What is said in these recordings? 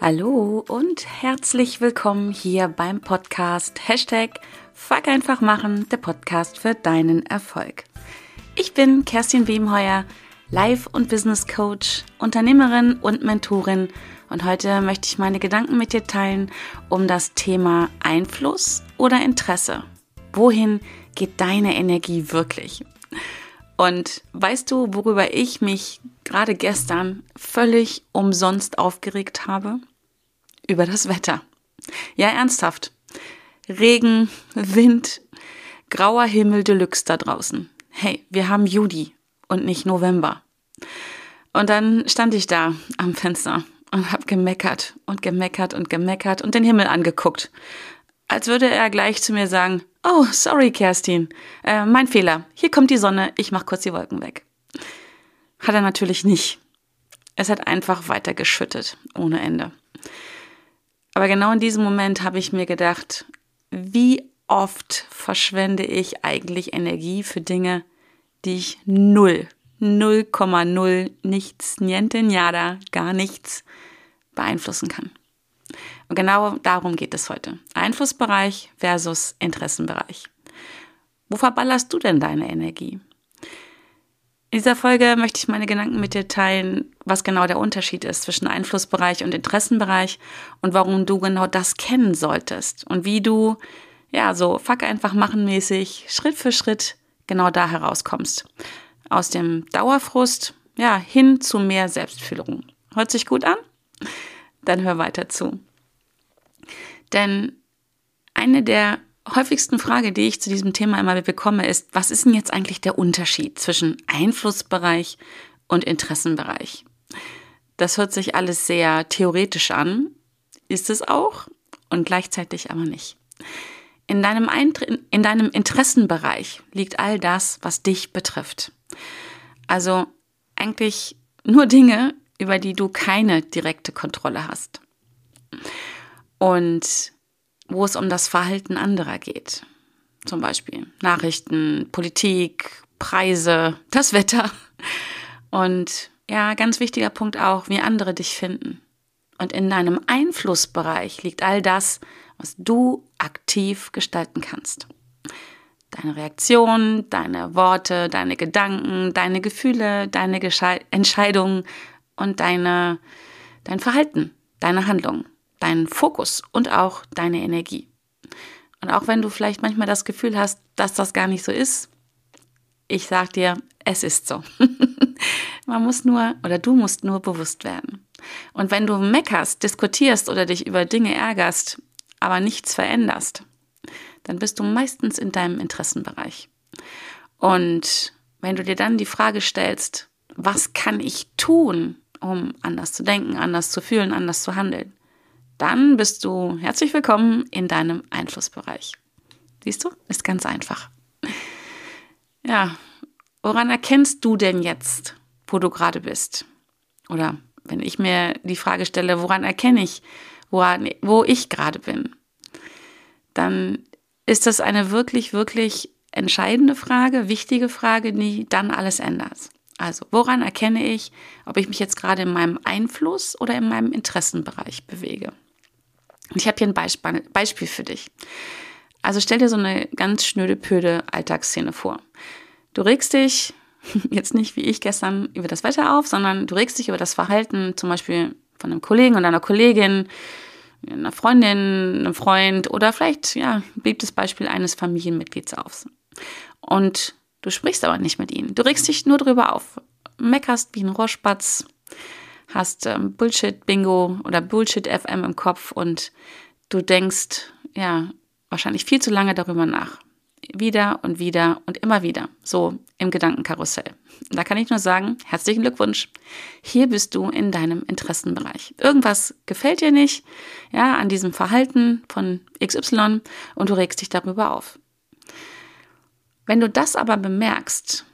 Hallo und herzlich willkommen hier beim Podcast Fuck einfach machen, der Podcast für deinen Erfolg. Ich bin Kerstin Wemheuer, Life- und Business Coach, Unternehmerin und Mentorin und heute möchte ich meine Gedanken mit dir teilen um das Thema Einfluss oder Interesse. Wohin geht deine Energie wirklich? Und weißt du, worüber ich mich gerade gestern völlig umsonst aufgeregt habe? Über das Wetter. Ja, ernsthaft. Regen, Wind, grauer Himmel Deluxe da draußen. Hey, wir haben Juli und nicht November. Und dann stand ich da am Fenster und habe gemeckert und den Himmel angeguckt. Als würde er gleich zu mir sagen, oh, sorry Kerstin, mein Fehler, hier kommt die Sonne, ich mach kurz die Wolken weg. Hat er natürlich nicht. Es hat einfach weiter geschüttet, ohne Ende. Aber genau in diesem Moment habe ich mir gedacht, wie oft verschwende ich eigentlich Energie für Dinge, die ich 0,0, nichts, niente, nada, gar nichts beeinflussen kann. Und genau darum geht es heute. Einflussbereich versus Interessenbereich. Wo verballerst du denn deine Energie? In dieser Folge möchte ich meine Gedanken mit dir teilen, was genau der Unterschied ist zwischen Einflussbereich und Interessenbereich und warum du genau das kennen solltest und wie du, so fuck einfach machen mäßig, Schritt für Schritt genau da herauskommst. Aus dem Dauerfrust, hin zu mehr Selbstführung. Hört sich gut an? Dann hör weiter zu. Denn eine der häufigsten Frage, die ich zu diesem Thema immer bekomme, ist, was ist denn jetzt eigentlich der Unterschied zwischen Einflussbereich und Interessenbereich? Das hört sich alles sehr theoretisch an, ist es auch und gleichzeitig aber nicht. In deinem Interessenbereich liegt all das, was dich betrifft. Also eigentlich nur Dinge, über die du keine direkte Kontrolle hast. Und wo es um das Verhalten anderer geht. Zum Beispiel Nachrichten, Politik, Preise, das Wetter. Und ganz wichtiger Punkt auch, wie andere dich finden. Und in deinem Einflussbereich liegt all das, was du aktiv gestalten kannst. Deine Reaktion, deine Worte, deine Gedanken, deine Gefühle, deine Entscheidungen und dein Verhalten, deine Handlungen. Deinen Fokus und auch deine Energie. Und auch wenn du vielleicht manchmal das Gefühl hast, dass das gar nicht so ist, ich sag dir, es ist so. Du musst nur bewusst werden. Und wenn du meckerst, diskutierst oder dich über Dinge ärgerst, aber nichts veränderst, dann bist du meistens in deinem Interessenbereich. Und wenn du dir dann die Frage stellst, was kann ich tun, um anders zu denken, anders zu fühlen, anders zu handeln, dann bist du herzlich willkommen in deinem Einflussbereich. Siehst du? Ist ganz einfach. Woran erkennst du denn jetzt, wo du gerade bist? Oder wenn ich mir die Frage stelle, woran erkenne ich, wo ich gerade bin? Dann ist das eine wirklich, wirklich entscheidende Frage, wichtige Frage, die dann alles ändert. Also, woran erkenne ich, ob ich mich jetzt gerade in meinem Einfluss oder in meinem Interessenbereich bewege? Und ich habe hier ein Beispiel für dich. Also stell dir so eine ganz schnöde-pöde Alltagsszene vor. Du regst dich jetzt nicht wie ich gestern über das Wetter auf, sondern du regst dich über das Verhalten zum Beispiel von einem Kollegen oder einer Kollegin, einer Freundin, einem Freund oder vielleicht, beliebtes Beispiel eines Familienmitglieds auf. Und du sprichst aber nicht mit ihnen. Du regst dich nur drüber auf, meckerst wie ein Rohrspatz, hast Bullshit-Bingo oder Bullshit-FM im Kopf und du denkst, wahrscheinlich viel zu lange darüber nach. Wieder und wieder und immer wieder, so im Gedankenkarussell. Da kann ich nur sagen, herzlichen Glückwunsch. Hier bist du in deinem Interessenbereich. Irgendwas gefällt dir nicht, an diesem Verhalten von XY und du regst dich darüber auf. Wenn du das aber bemerkst,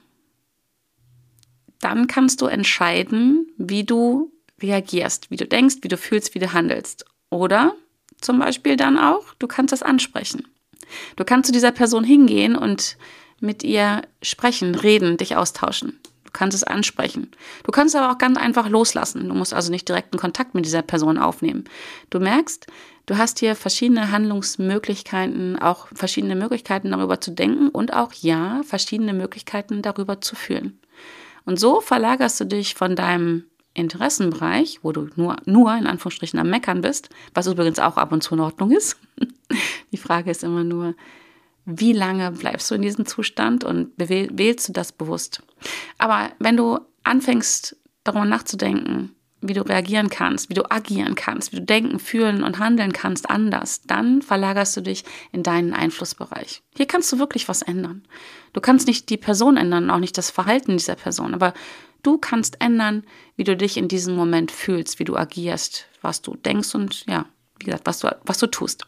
dann kannst du entscheiden, wie du reagierst, wie du denkst, wie du fühlst, wie du handelst. Oder zum Beispiel dann auch, du kannst das ansprechen. Du kannst zu dieser Person hingehen und mit ihr sprechen, reden, dich austauschen. Du kannst es ansprechen. Du kannst aber auch ganz einfach loslassen. Du musst also nicht direkten Kontakt mit dieser Person aufnehmen. Du merkst, du hast hier verschiedene Handlungsmöglichkeiten, auch verschiedene Möglichkeiten darüber zu denken und auch, ja, verschiedene Möglichkeiten darüber zu fühlen. Und so verlagerst du dich von deinem Interessenbereich, wo du nur in Anführungsstrichen am Meckern bist, was übrigens auch ab und zu in Ordnung ist. Die Frage ist immer nur, wie lange bleibst du in diesem Zustand und wählst du das bewusst? Aber wenn du anfängst, darüber nachzudenken, wie du reagieren kannst, wie du agieren kannst, wie du denken, fühlen und handeln kannst anders, dann verlagerst du dich in deinen Einflussbereich. Hier kannst du wirklich was ändern. Du kannst nicht die Person ändern, auch nicht das Verhalten dieser Person, aber du kannst ändern, wie du dich in diesem Moment fühlst, wie du agierst, was du denkst und ja, wie gesagt, was du tust.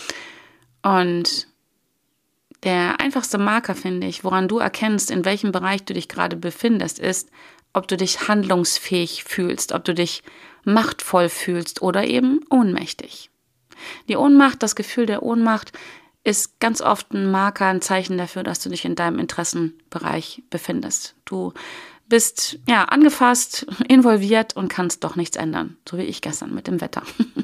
Und der einfachste Marker, finde ich, woran du erkennst, in welchem Bereich du dich gerade befindest, ist, ob du dich handlungsfähig fühlst, ob du dich machtvoll fühlst oder eben ohnmächtig. Die Ohnmacht, das Gefühl der Ohnmacht ist ganz oft ein Marker, ein Zeichen dafür, dass du dich in deinem Interessenbereich befindest. Du bist ja angefasst, involviert und kannst doch nichts ändern, so wie ich gestern mit dem Wetter.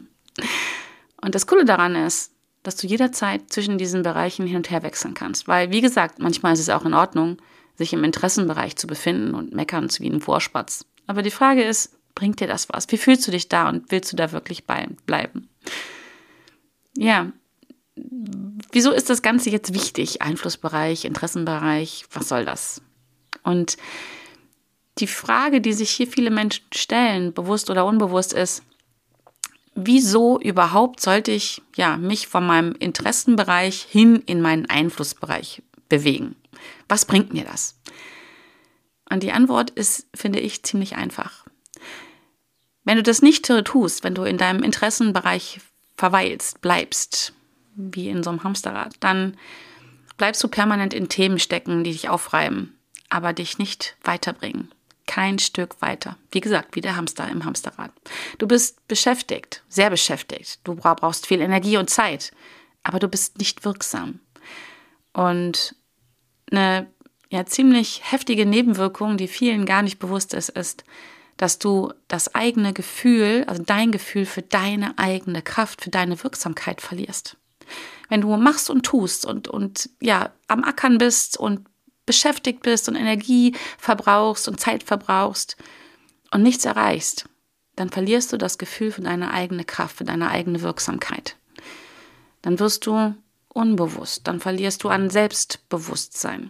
Und das Coole daran ist, dass du jederzeit zwischen diesen Bereichen hin und her wechseln kannst. Weil, wie gesagt, manchmal ist es auch in Ordnung, sich im Interessenbereich zu befinden und meckern wie ein Vorspatz. Aber die Frage ist, bringt dir das was? Wie fühlst du dich da und willst du da wirklich bleiben? Ja, wieso ist das Ganze jetzt wichtig? Einflussbereich, Interessenbereich, was soll das? Und die Frage, die sich hier viele Menschen stellen, bewusst oder unbewusst, ist, wieso überhaupt sollte ich mich von meinem Interessenbereich hin in meinen Einflussbereich bewegen? Was bringt mir das? Und die Antwort ist, finde ich, ziemlich einfach. Wenn du das nicht tust, wenn du in deinem Interessenbereich bleibst, wie in so einem Hamsterrad, dann bleibst du permanent in Themen stecken, die dich aufreiben, aber dich nicht weiterbringen. Kein Stück weiter. Wie gesagt, wie der Hamster im Hamsterrad. Du bist beschäftigt, sehr beschäftigt. Du brauchst viel Energie und Zeit, aber du bist nicht wirksam. Und eine ziemlich heftige Nebenwirkung, die vielen gar nicht bewusst ist, ist, dass du das eigene Gefühl, also dein Gefühl für deine eigene Kraft, für deine Wirksamkeit verlierst. Wenn du machst und tust und am Ackern bist und beschäftigt bist und Energie verbrauchst und Zeit verbrauchst und nichts erreichst, dann verlierst du das Gefühl für deine eigene Kraft, für deine eigene Wirksamkeit. Dann wirst du unbewusst, dann verlierst du an Selbstbewusstsein.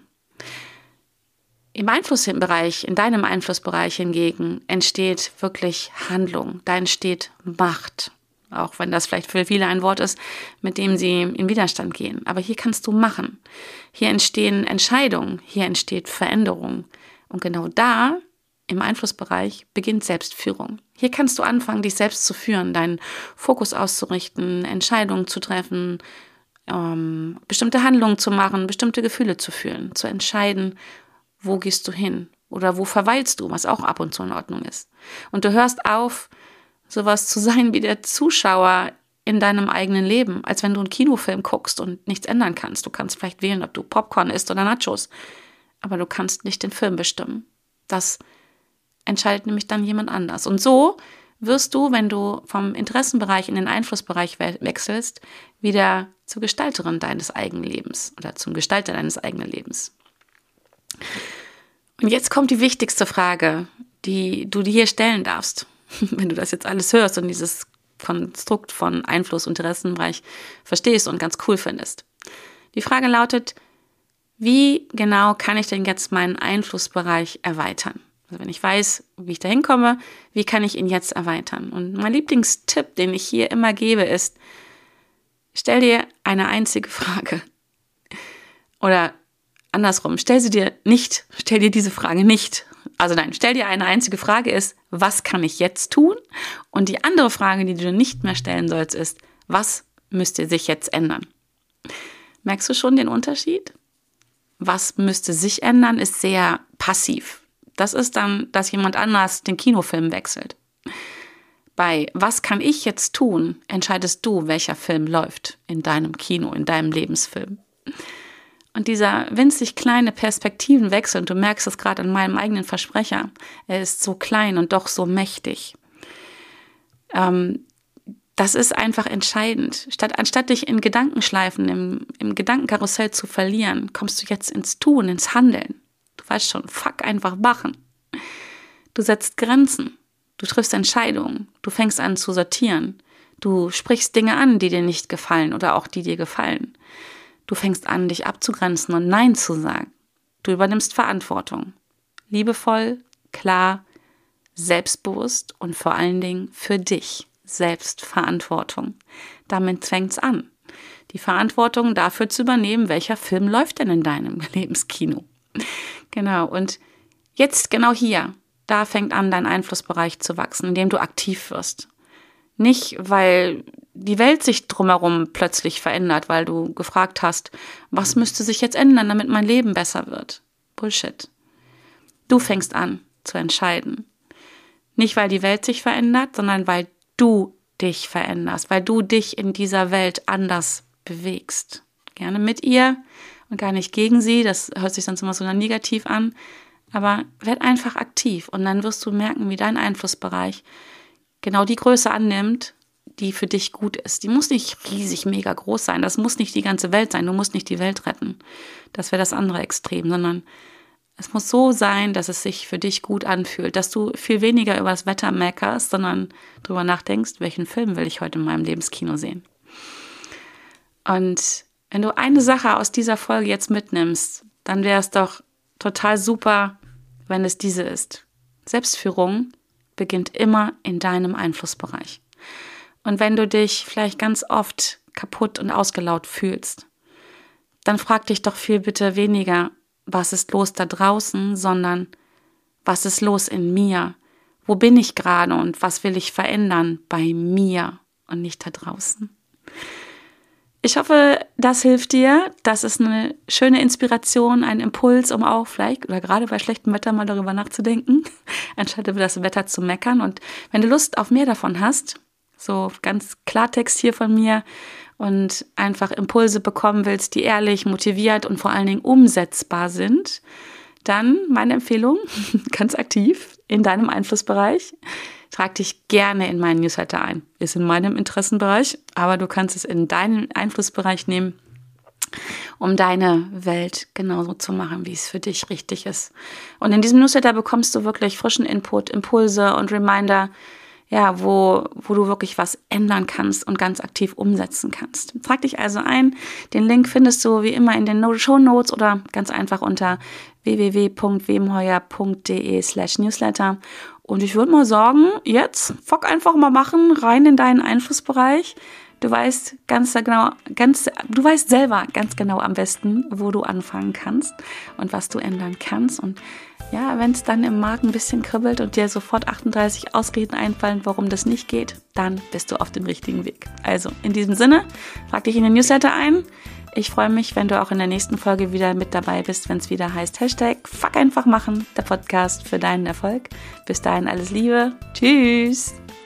Im Einflussbereich, in deinem Einflussbereich hingegen entsteht wirklich Handlung, da entsteht Macht. Auch wenn das vielleicht für viele ein Wort ist, mit dem sie in Widerstand gehen. Aber hier kannst du machen. Hier entstehen Entscheidungen, hier entsteht Veränderung. Und genau da, im Einflussbereich, beginnt Selbstführung. Hier kannst du anfangen, dich selbst zu führen, deinen Fokus auszurichten, Entscheidungen zu treffen, bestimmte Handlungen zu machen, bestimmte Gefühle zu fühlen, zu entscheiden, wo gehst du hin oder wo verweilst du, was auch ab und zu in Ordnung ist. Und du hörst auf, sowas zu sein wie der Zuschauer in deinem eigenen Leben, als wenn du einen Kinofilm guckst und nichts ändern kannst. Du kannst vielleicht wählen, ob du Popcorn isst oder Nachos, aber du kannst nicht den Film bestimmen. Das entscheidet nämlich dann jemand anders. Und so wirst du, wenn du vom Interessenbereich in den Einflussbereich wechselst, wieder zur Gestalterin deines eigenen Lebens oder zum Gestalter deines eigenen Lebens. Und jetzt kommt die wichtigste Frage, die du dir hier stellen darfst. Wenn du das jetzt alles hörst und dieses Konstrukt von Einfluss- und Interessenbereich verstehst und ganz cool findest. Die Frage lautet, wie genau kann ich denn jetzt meinen Einflussbereich erweitern? Also wenn ich weiß, wie ich da hinkomme, wie kann ich ihn jetzt erweitern? Und mein Lieblingstipp, den ich hier immer gebe, ist, stell dir eine einzige Frage. Oder andersrum, stell dir diese Frage nicht. Also nein, stell dir eine einzige Frage ist, was kann ich jetzt tun? Und die andere Frage, die du nicht mehr stellen sollst, ist, was müsste sich jetzt ändern? Merkst du schon den Unterschied? Was müsste sich ändern, ist sehr passiv. Das ist dann, dass jemand anders den Kinofilm wechselt. Bei was kann ich jetzt tun, entscheidest du, welcher Film läuft in deinem Kino, in deinem Lebensfilm. Und dieser winzig kleine Perspektivenwechsel, und du merkst es gerade an meinem eigenen Versprecher, er ist so klein und doch so mächtig. Das ist einfach entscheidend. Anstatt dich in Gedankenschleifen, im Gedankenkarussell zu verlieren, kommst du jetzt ins Tun, ins Handeln. Du weißt schon, fuck, einfach machen. Du setzt Grenzen, du triffst Entscheidungen, du fängst an zu sortieren. Du sprichst Dinge an, die dir nicht gefallen oder auch die dir gefallen. Du fängst an, dich abzugrenzen und Nein zu sagen. Du übernimmst Verantwortung. Liebevoll, klar, selbstbewusst und vor allen Dingen für dich. Selbstverantwortung. Damit fängt's an. Die Verantwortung dafür zu übernehmen, welcher Film läuft denn in deinem Lebenskino. Genau, und jetzt genau hier, da fängt an, dein Einflussbereich zu wachsen, indem du aktiv wirst. Nicht, weil die Welt sich drumherum plötzlich verändert, weil du gefragt hast, was müsste sich jetzt ändern, damit mein Leben besser wird. Bullshit. Du fängst an zu entscheiden. Nicht, weil die Welt sich verändert, sondern weil du dich veränderst, weil du dich in dieser Welt anders bewegst. Gerne mit ihr und gar nicht gegen sie, das hört sich sonst immer so negativ an, aber werd einfach aktiv und dann wirst du merken, wie dein Einflussbereich genau die Größe annimmt, die für dich gut ist. Die muss nicht riesig mega groß sein, das muss nicht die ganze Welt sein, du musst nicht die Welt retten. Das wäre das andere Extrem, sondern es muss so sein, dass es sich für dich gut anfühlt, dass du viel weniger über das Wetter meckerst, sondern darüber nachdenkst, welchen Film will ich heute in meinem Lebenskino sehen. Und wenn du eine Sache aus dieser Folge jetzt mitnimmst, dann wäre es doch total super, wenn es diese ist. Selbstführung beginnt immer in deinem Einflussbereich. Und wenn du dich vielleicht ganz oft kaputt und ausgelaugt fühlst, dann frag dich doch viel bitte weniger, was ist los da draußen, sondern was ist los in mir? Wo bin ich gerade und was will ich verändern bei mir und nicht da draußen? Ich hoffe, das hilft dir. Das ist eine schöne Inspiration, ein Impuls, um auch vielleicht oder gerade bei schlechtem Wetter mal darüber nachzudenken, anstatt über das Wetter zu meckern. Und wenn du Lust auf mehr davon hast, so ganz Klartext hier von mir, und einfach Impulse bekommen willst, die ehrlich, motiviert und vor allen Dingen umsetzbar sind, dann meine Empfehlung, ganz aktiv in deinem Einflussbereich, trag dich gerne in meinen Newsletter ein. Ist in meinem Interessenbereich, aber du kannst es in deinen Einflussbereich nehmen, um deine Welt genauso zu machen, wie es für dich richtig ist. Und in diesem Newsletter bekommst du wirklich frischen Input, Impulse und Reminder, ja, wo du wirklich was ändern kannst und ganz aktiv umsetzen kannst. Trag dich also ein. Den Link findest du wie immer in den Shownotes oder ganz einfach unter www.wemheuer.de/newsletter. Und ich würde mal sagen, jetzt einfach mal machen, rein in deinen Einflussbereich. Du weißt selber ganz genau am besten, wo du anfangen kannst und was du ändern kannst. Und ja, wenn es dann im Magen ein bisschen kribbelt und dir sofort 38 Ausreden einfallen, warum das nicht geht, dann bist du auf dem richtigen Weg. Also in diesem Sinne, trag dich in den Newsletter ein. Ich freue mich, wenn du auch in der nächsten Folge wieder mit dabei bist, wenn es wieder heißt #FuckEinfachmachen, der Podcast für deinen Erfolg. Bis dahin alles Liebe. Tschüss.